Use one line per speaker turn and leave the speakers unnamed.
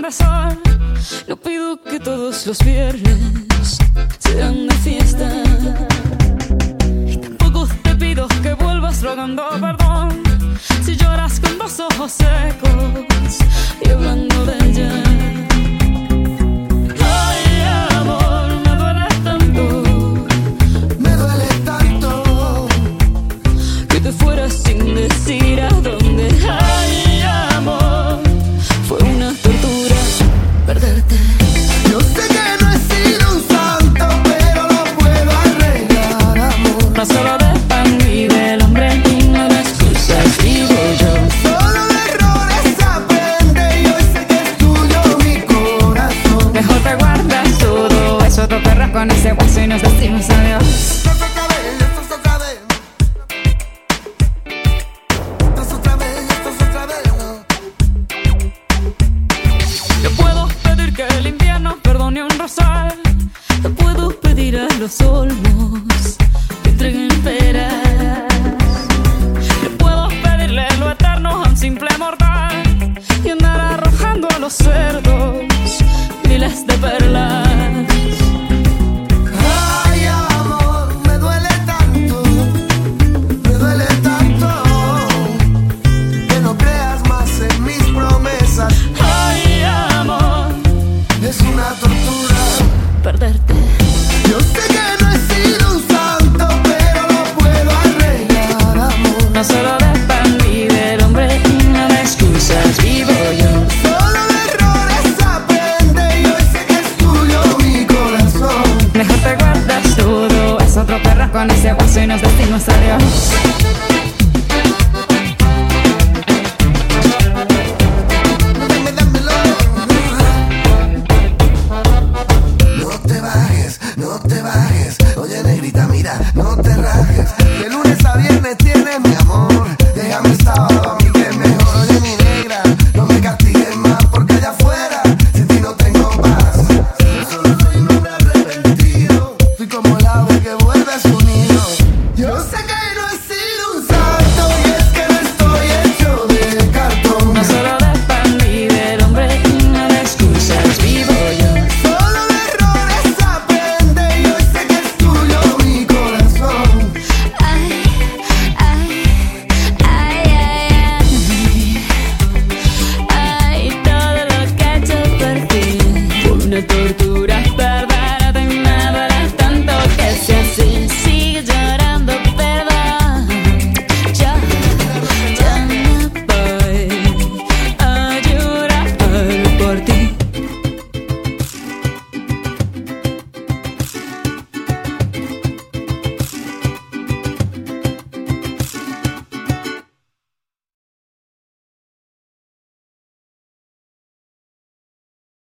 besar. No pido que todos los viernes sean de fiesta, y tampoco te pido que vuelvas rogando perdón si lloras con los ojos secos y hablando de ella. Ay, amor, me duele tanto que te fueras sin decir a dónde. Ay, amor, fue una tortura perderte.
Yo sé que no he sido un santo, pero lo puedo arreglar, amor.
No solo de pan vive el hombre y no de excusas vivo yo.
Solo de errores aprende y hoy sé que es tuyo mi corazón.
Mejor te guardas todo eso, te perras con ese hueso y nos decimos adiós.
Esto es otra vez, esto es otra vez. Esto es otra vez, esto es otra vez, no.
Yo puedo pedir que el invierno perdone un rosal. Yo puedo pedir a los olmos que entreguen peras. Yo puedo pedirle lo eterno a un simple mortal y andar arrojando a los cerdos miles de perlas.
Ay, amor, me duele tanto que no creas más en mis promesas.
Ay, amor,
Es una tortura
perderte.
Yo sé que no he sido un santo, pero lo puedo arreglar, amor.
No solo de pan vive el hombre y no de excusas vivo yo.
Solo de errores aprende y hoy sé que es tuyo mi corazón.
Mejor te guardas todo, es otro perro con ese hueso y nos decimos adiós.